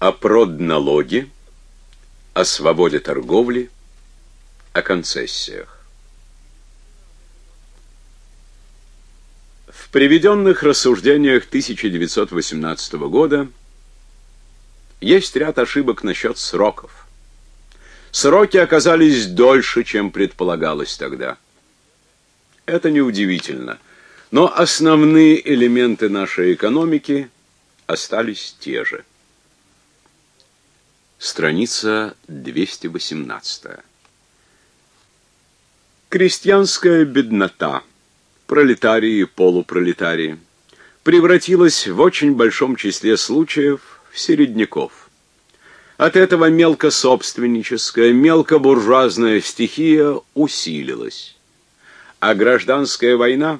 о продналоге, о свободе торговли, о концессиях. В приведенных рассуждениях 1918 года есть ряд ошибок насчет сроков. Сроки оказались дольше, чем предполагалось тогда. Это неудивительно, но основные элементы нашей экономики остались те же. Страница 218. Крестьянская беднота, пролетарии и полупролетарии, превратилась в очень большом числе случаев в середняков. От этого мелкособственническая, мелкобуржуазная стихия усилилась. А гражданская война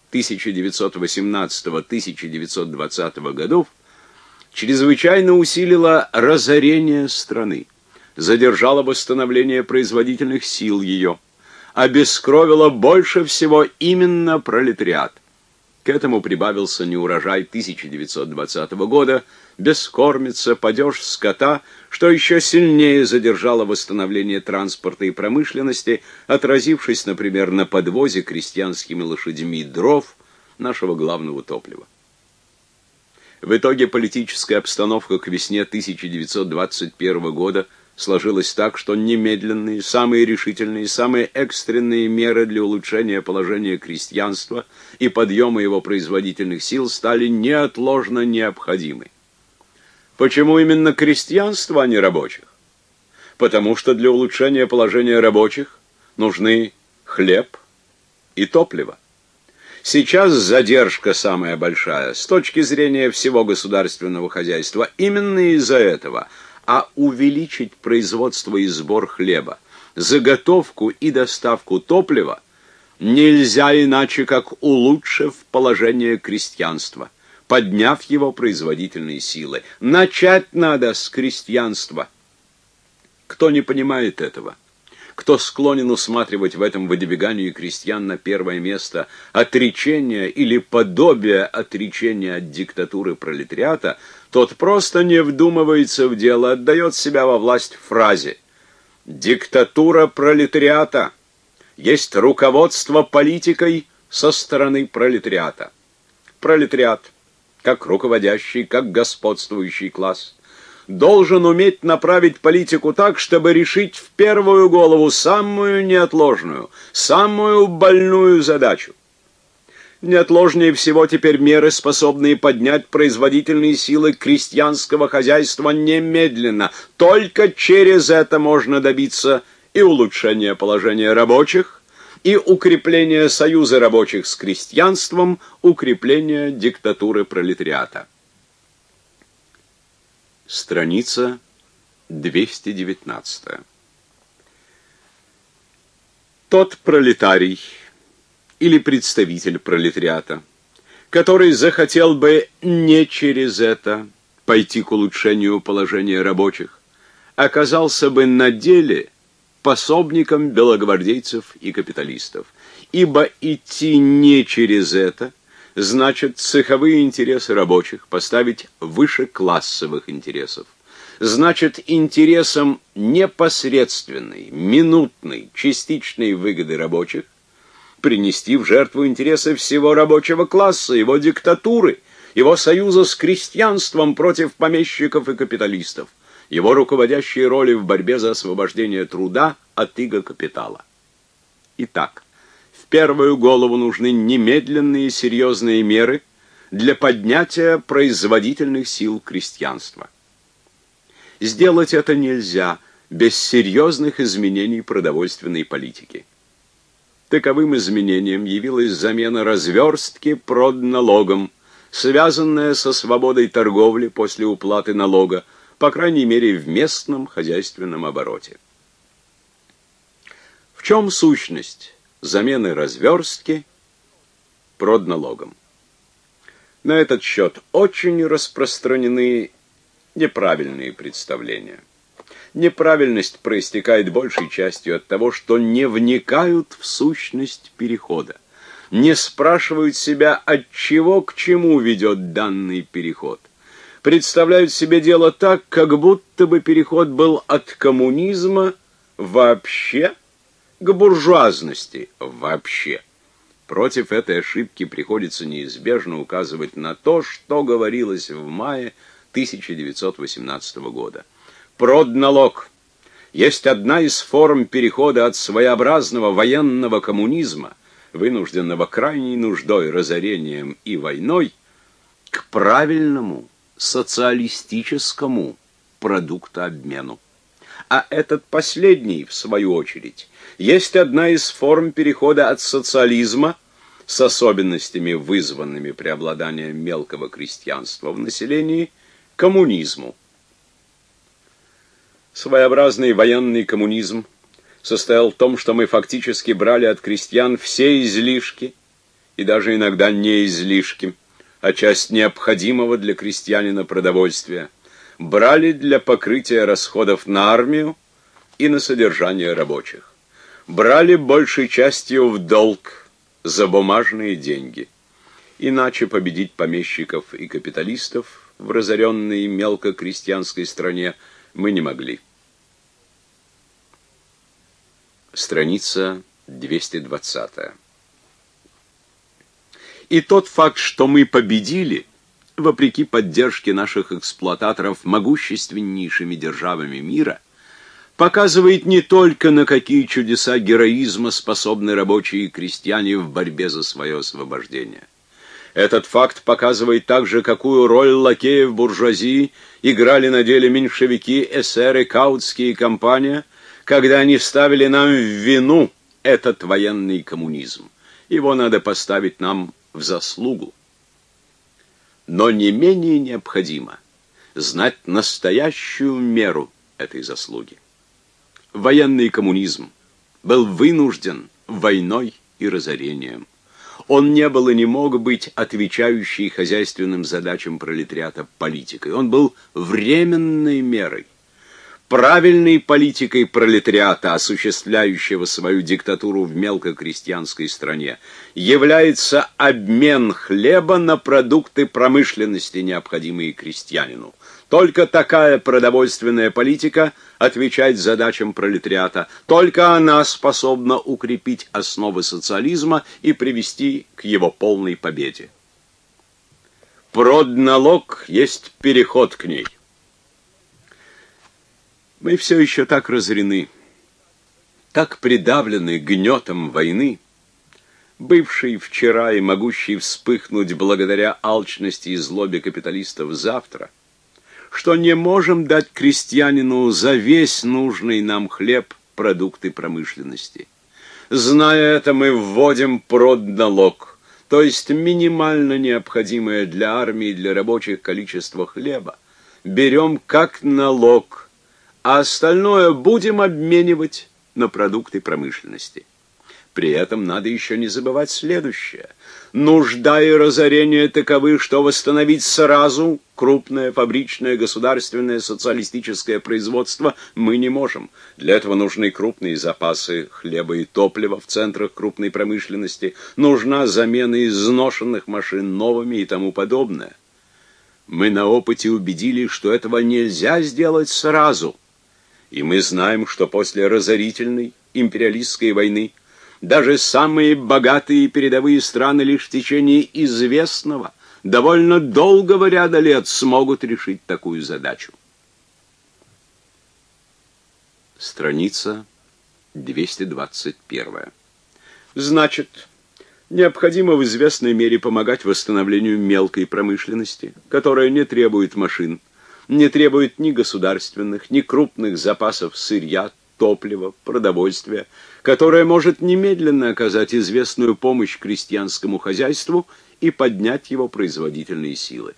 1918-1920 годов чрезвычайно усилила разорение страны, задержала восстановление производительных сил ее, обескровила больше всего именно пролетариат. К этому прибавился неурожай 1920 года, бескормица, падеж скота, что еще сильнее задержало восстановление транспорта и промышленности, отразившись, например, на подвозе крестьянскими лошадьми дров, нашего главного топлива. В итоге политическая обстановка к весне 1921 года сложилась так, что немедленные, самые решительные, самые экстренные меры для улучшения положения крестьянства и подъема его производительных сил стали неотложно необходимы. Почему именно крестьянство, а не рабочих? Потому что для улучшения положения рабочих нужны хлеб и топливо. Сейчас задержка самая большая с точки зрения всего государственного хозяйства именно из-за этого, а увеличить производство и сбор хлеба, заготовку и доставку топлива нельзя иначе, как улучшив положение крестьянства, подняв его производительные силы. Начать надо с крестьянства. Кто не понимает этого? Кто склонен усматривать в этом выдвигании крестьян на первое место отречение или подобие отречения от диктатуры пролетариата, тот просто не вдумывается в дело, отдает себя во власть фразе: «Диктатура пролетариата есть руководство политикой со стороны пролетариата». Пролетариат, как руководящий, как господствующий класс, должен уметь направить политику так, чтобы решить в первую голову самую неотложную, самую больную задачу. Неотложнее всего теперь меры, способные поднять производительные силы крестьянского хозяйства немедленно. Только через это можно добиться и улучшения положения рабочих, и укрепления союза рабочих с крестьянством, укрепления диктатуры пролетариата. Страница 219. Тот пролетарий или представитель пролетариата, который захотел бы не через это пойти к улучшению положения рабочих, оказался бы на деле пособником белогвардейцев и капиталистов, ибо идти не через это значит цеховые интересы рабочих поставить выше классовых интересов. Значит, интересам непосредственной, минутной, частичной выгоды рабочих принести в жертву интересы всего рабочего класса, его диктатуры, его союза с крестьянством против помещиков и капиталистов, его руководящей роли в борьбе за освобождение труда от иго капитала. Итак, в первую голову нужны немедленные серьезные меры для поднятия производительных сил крестьянства. Сделать это нельзя без серьезных изменений продовольственной политики. Таковым изменением явилась замена разверстки продналогом, связанная со свободой торговли после уплаты налога, по крайней мере в местном хозяйственном обороте. В чем сущность замены разверстки продналогом? На этот счет очень распространены неправильные представления. Неправильность проистекает большей частью от того, что не вникают в сущность перехода, не спрашивают себя, от чего к чему ведет данный переход, представляют себе дело так, как будто бы переход был от коммунизма вообще к буржуазности вообще. Против этой ошибки приходится неизбежно указывать на то, что говорилось в мае 1918 года. Продналог есть одна из форм перехода от своеобразного военного коммунизма, вынужденного крайней нуждой, разорением и войной, к правильному социалистическому продуктообмену. А этот последний, в свою очередь, есть одна из форм перехода от социализма с особенностями, вызванными преобладанием мелкого крестьянства в населении, к коммунизму. Своеобразный военный коммунизм состоял в том, что мы фактически брали от крестьян все излишки, и даже иногда не излишки, а часть необходимого для крестьянина продовольствия, брали для покрытия расходов на армию и на содержание рабочих. Брали большей частью в долг за бумажные деньги. Иначе победить помещиков и капиталистов в разоренной мелкокрестьянской стране мы не могли. Страница 220. И тот факт, что мы победили, вопреки поддержке наших эксплуататоров могущественнейшими державами мира, показывает не только, на какие чудеса героизма способны рабочие и крестьяне в борьбе за свое освобождение. Этот факт показывает также, какую роль лакеев буржуазии играли на деле меньшевики, эсеры, каутские и компания, когда они ставили нам в вину этот военный коммунизм. Его надо поставить нам в заслугу. Но не менее необходимо знать настоящую меру этой заслуги. Военный коммунизм был вынужден войной и разорением. Он не был и не мог быть отвечающей хозяйственным задачам пролетариата политикой. Он был временной мерой. Правильной политикой пролетариата, осуществляющего свою диктатуру в мелкокрестьянской стране, является обмен хлеба на продукты промышленности, необходимые крестьянину. Только такая продовольственная политика отвечает задачам пролетариата. Только она способна укрепить основы социализма и привести к его полной победе. Продналог есть переход к ней. Мы все еще так разорены, так придавлены гнетом войны, бывшей вчера и могущей вспыхнуть благодаря алчности и злобе капиталистов завтра, что не можем дать крестьянину за весь нужный нам хлеб продукты промышленности. Зная это, мы вводим продналог, то есть минимально необходимое для армии и для рабочих количество хлеба, берем как налог, а остальное будем обменивать на продукты промышленности. При этом надо еще не забывать следующее. Нужда и разорение таковы, что восстановить сразу крупное фабричное государственное социалистическое производство мы не можем. Для этого нужны крупные запасы хлеба и топлива в центрах крупной промышленности, нужна замена изношенных машин новыми и тому подобное. Мы на опыте убедились, что этого нельзя сделать сразу. И мы знаем, что после разорительной империалистской войны даже самые богатые передовые страны лишь в течение известного, довольно долгого ряда лет смогут решить такую задачу. Страница 221. Значит, необходимо в известной мере помогать восстановлению мелкой промышленности, которая не требует машин, не требует ни государственных, ни крупных запасов сырья, топлива, продовольствия, которое может немедленно оказать известную помощь крестьянскому хозяйству и поднять его производительные силы.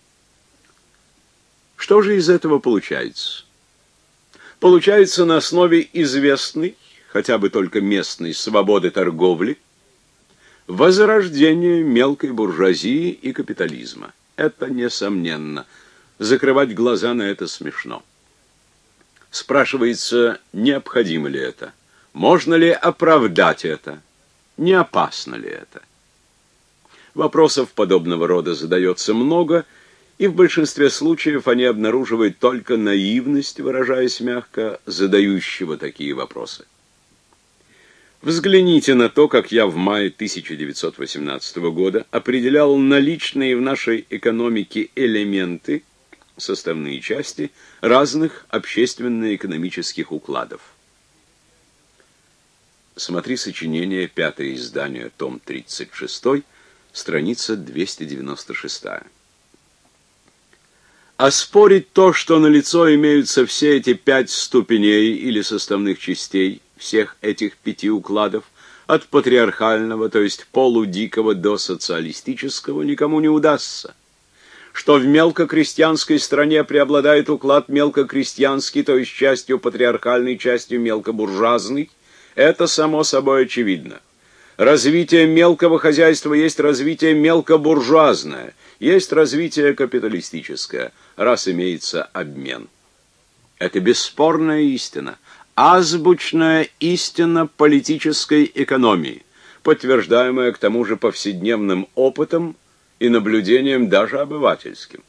Что же из этого получается? Получается на основе известной, хотя бы только местной, свободы торговли, возрождение мелкой буржуазии и капитализма. Это несомненно. Закрывать глаза на это смешно. Спрашивается, необходимо ли это? Можно ли оправдать это? Не опасно ли это? Вопросов подобного рода задается много, и в большинстве случаев они обнаруживают только наивность, выражаясь мягко, задающего такие вопросы. Взгляните на то, как я в мае 1918 года определял наличные в нашей экономике элементы, составные части разных общественно-экономических укладов. Смотри сочинение, 5-е издание, том 36, страница 296. Оспорить то, что налицо имеются все эти 5 ступеней или составных частей всех этих 5 укладов, от патриархального, то есть полудикого, до социалистического, никому не удастся. Что в мелкокрестьянской стране преобладает уклад мелкокрестьянский, то есть частью патриархальный, частью мелкобуржуазный, это само собой очевидно. Развитие мелкого хозяйства есть развитие мелкобуржуазное, есть развитие капиталистическое, раз имеется обмен. Это бесспорная истина, азбучная истина политической экономии, подтверждаемая к тому же повседневным опытом и наблюдением даже обывательским.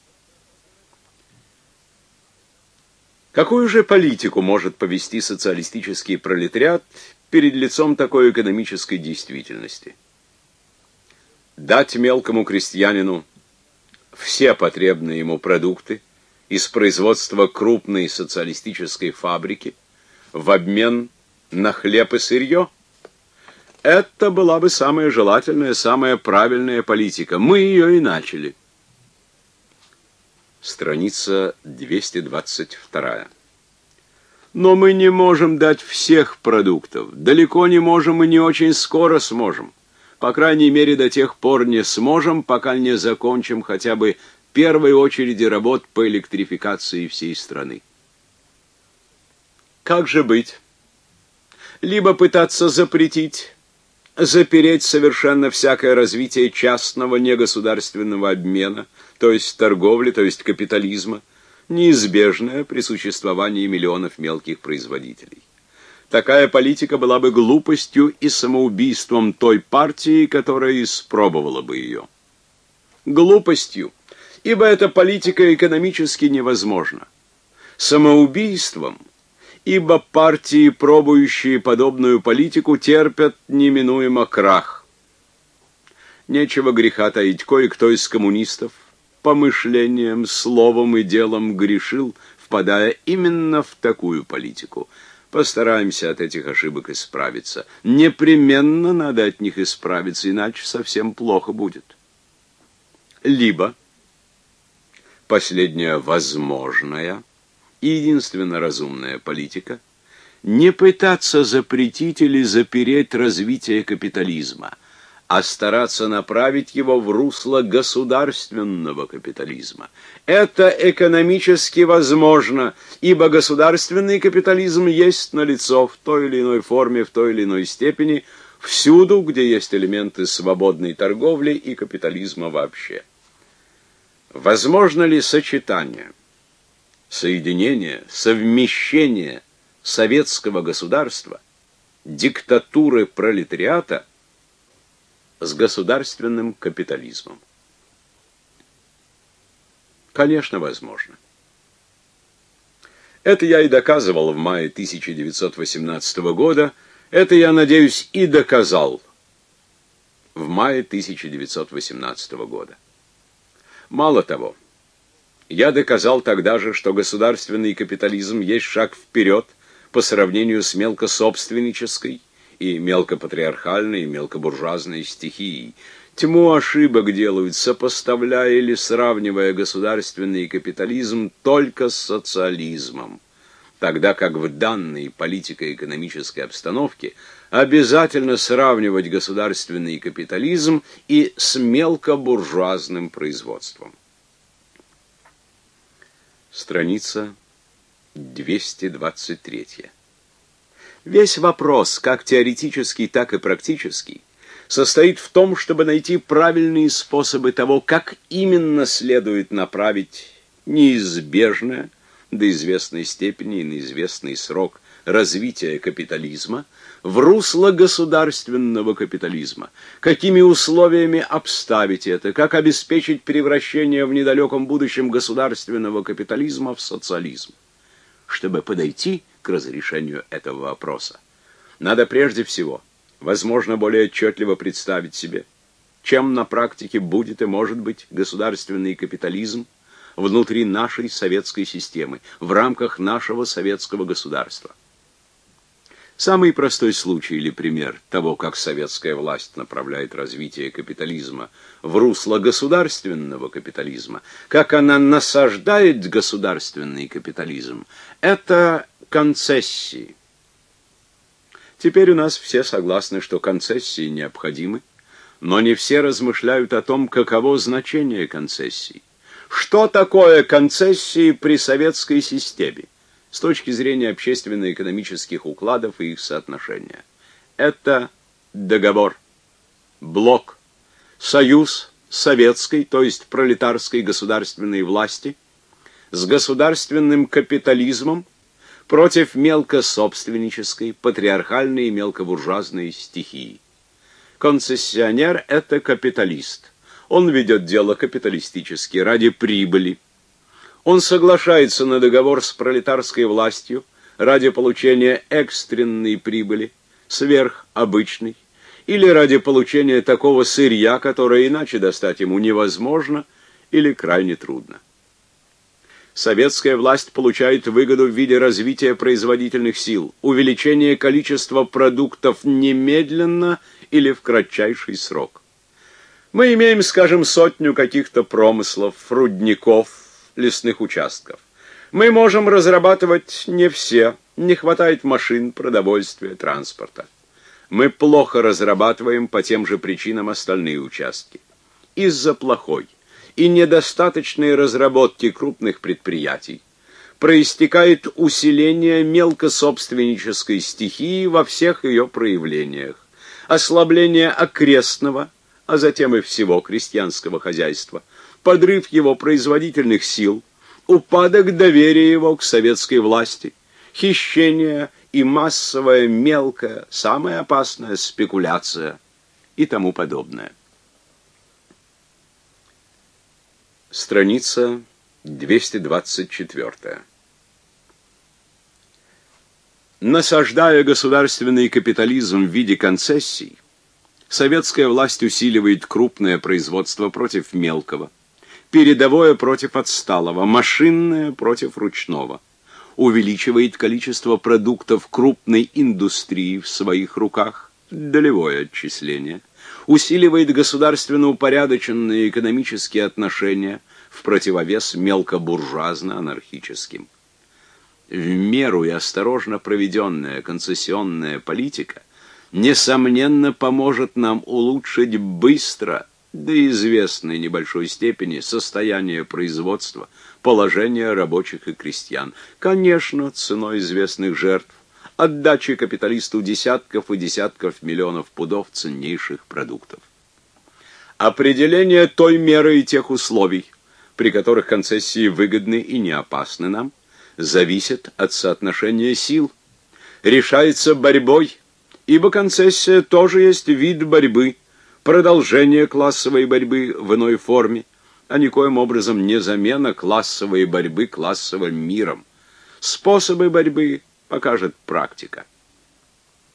Какую же политику может повести социалистический пролетариат перед лицом такой экономической действительности? Дать мелкому крестьянину все потребные ему продукты из производства крупной социалистической фабрики в обмен на хлеб и сырье? Это была бы самая желательная, самая правильная политика. Мы ее и начали. Страница 222. Но мы не можем дать всех продуктов. Далеко не можем и не очень скоро сможем. По крайней мере, до тех пор не сможем, пока не закончим хотя бы первой очереди работ по электрификации всей страны. Как же быть? Либо пытаться запретить, запереть совершенно всякое развитие частного негосударственного обмена, то есть торговли, то есть капитализма, неизбежное при существовании миллионов мелких производителей. Такая политика была бы глупостью и самоубийством той партии, которая испробовала бы ее. Глупостью, ибо эта политика экономически невозможна. Самоубийством, ибо партии, пробующие подобную политику, терпят неминуемо крах. Нечего греха таить, кое-кто из коммунистов помышлением, словом и делом грешил, впадая именно в такую политику. Постараемся от этих ошибок исправиться. Непременно надо от них исправиться, иначе совсем плохо будет. Либо последняя возможная и единственно разумная политика — не пытаться запретить или запереть развитие капитализма, а стараться направить его в русло государственного капитализма. Это экономически возможно, ибо государственный капитализм есть налицо в той или иной форме, в той или иной степени, всюду, где есть элементы свободной торговли и капитализма вообще. Возможно ли сочетание, соединение, совмещение советского государства, диктатуры пролетариата с государственным капитализмом? Конечно, возможно. Это я и доказывал в мае 1918 года, это я, надеюсь, и доказал в мае 1918 года. Мало того, я доказал тогда же, что государственный капитализм есть шаг вперед по сравнению с мелкособственнической и мелкопатриархальной, и мелкобуржуазной стихией. Тьму ошибок делают, сопоставляя или сравнивая государственный капитализм только с социализмом, тогда как в данной политико-экономической обстановке обязательно сравнивать государственный капитализм и с мелкобуржуазным производством. Страница 223. Весь вопрос, как теоретический, так и практический, состоит в том, чтобы найти правильные способы того, как именно следует направить неизбежное до известной степени и на известный срок развития капитализма в русло государственного капитализма. Какими условиями обставить это, как обеспечить превращение в недалеком будущем государственного капитализма в социализм. Чтобы подойти к разрешению этого вопроса, надо прежде всего, возможно, более отчетливо представить себе, чем на практике будет и может быть государственный капитализм внутри нашей советской системы, в рамках нашего советского государства. Самый простой случай или пример того, как советская власть направляет развитие капитализма в русло государственного капитализма, как она насаждает государственный капитализм, это концессии. Теперь у нас все согласны, что концессии необходимы, но не все размышляют о том, каково значение концессий. Что такое концессии при советской системе с точки зрения общественно-экономических укладов и их соотношения? Это договор, блок, союз советской, то есть пролетарской государственной власти с государственным капитализмом против мелкособственнической, патриархальной и мелкобуржуазной стихии. Концессионер – это капиталист. Он ведет дело капиталистически, ради прибыли. Он соглашается на договор с пролетарской властью ради получения экстренной прибыли, сверх обычной, или ради получения такого сырья, которое иначе достать ему невозможно или крайне трудно. Советская власть получает выгоду в виде развития производительных сил, увеличения количества продуктов немедленно или в кратчайший срок. Мы имеем, скажем, 100 каких-то промыслов, рудников, лесных участков. Мы можем разрабатывать не все, не хватает машин, продовольствия, транспорта. Мы плохо разрабатываем по тем же причинам остальные участки. Из-за плохой и недостаточной разработки крупных предприятий проистекает усиление мелкособственнической стихии во всех ее проявлениях, ослабление окрестного, а затем и всего крестьянского хозяйства, подрыв его производительных сил, упадок доверия его к советской власти, хищение и массовая мелкая, самая опасная спекуляция и тому подобное. Страница 224. Насаждая государственный капитализм в виде концессий, советская власть усиливает крупное производство против мелкого, передовое против отсталого, машинное против ручного, увеличивает количество продуктов крупной индустрии в своих руках, долевое отчисление, усиливает государственно упорядоченные экономические отношения в противовес мелкобуржуазно-анархическим. В меру и осторожно проведенная концессионная политика несомненно поможет нам улучшить быстро, до известной небольшой степени, состояние производства, положение рабочих и крестьян, конечно, ценой известных жертв, отдачи капиталисту десятков и десятков миллионов пудов ценнейших продуктов. Определение той меры и тех условий, при которых концессии выгодны и не опасны нам, зависит от соотношения сил, решается борьбой, ибо концессия тоже есть вид борьбы, продолжение классовой борьбы в иной форме, а никоим образом не замена классовой борьбы классовым миром. Способы борьбы покажет практика.